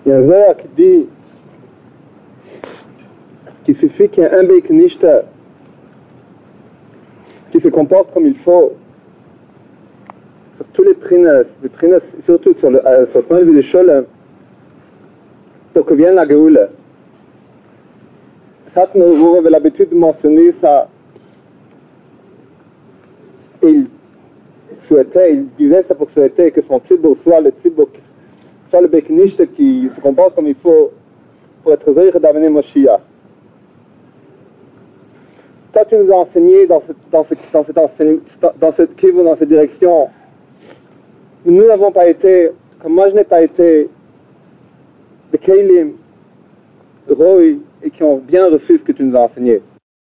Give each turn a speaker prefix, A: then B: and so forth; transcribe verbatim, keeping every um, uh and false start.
A: Il y a un Zohar qui dit qu'il suffit qu'il y ait un Beiknishta qui se comporte comme il faut sur tous les prinas, les prinas surtout sur le, sur le point de vue des Sholem, pour que vienne la Géoula. Satna vous avez l'habitude de mentionner ça. Il souhaitait, il disait ça pour souhaiter que son tzibur soit le tzibur, soit le Beiknishta qui se comporte comme il faut pour être zéir d'amener Moshiach. Toi, tu nous as enseigné dans cette, dans cette, dans cette, enseigne, dans cette, dans cette direction. Nous n'avons pas été, comme moi je n'ai pas été, de Keilim, Roy, et qui ont bien reçu ce que tu nous as enseigné.